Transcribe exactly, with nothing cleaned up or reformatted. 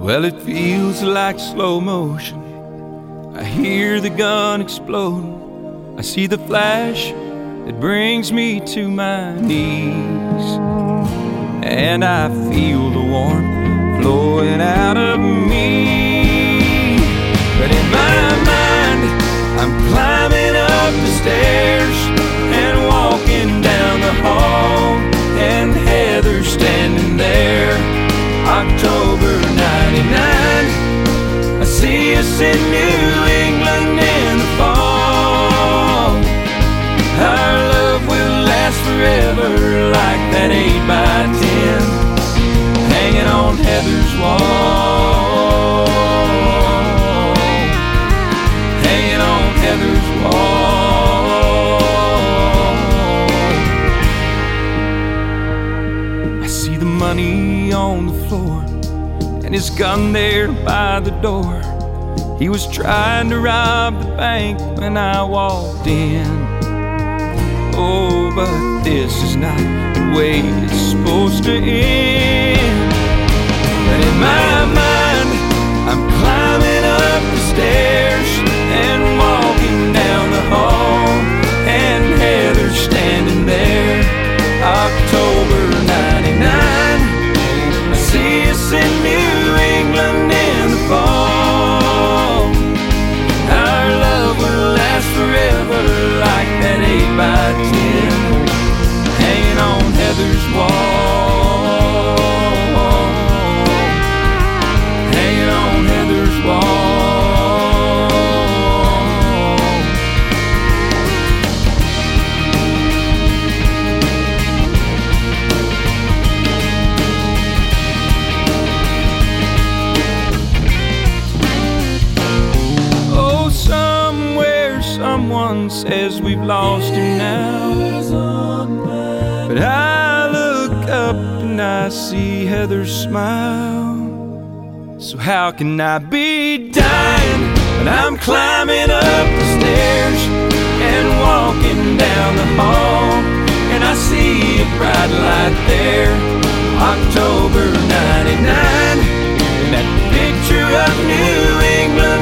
Well, it feels like slow motion. I hear the gun explode. I see the flash that brings me to my knees, and I feel the warmth flowing out of me. But in my mind, I'm climbing up the stairs and walking down the hall, and Heather's standing there. October ninety-nine, I see us in New England in the fall. Our love will last forever like that eight by ten hanging on Heather's wall. Hanging on Heather's wall. I see the money on the floor and his gun there by the door. He was trying to rob the bank when I walked in. Oh, but this is not the way it's supposed to end. But in my mind, I'm climbing up the stairs and walking down the hall, and Heather's standing there. October ninety-nine, I see us in New England in the fall. Our love will last forever like that eight by ten hanging on Heather's wall. Hanging on Heather's wall. Someone says we've lost him now, but I look up and I see Heather's smile. So how can I be dying when I'm climbing up the stairs and walking down the hall, and I see a bright light there. October ninety-nine, and that picture of New England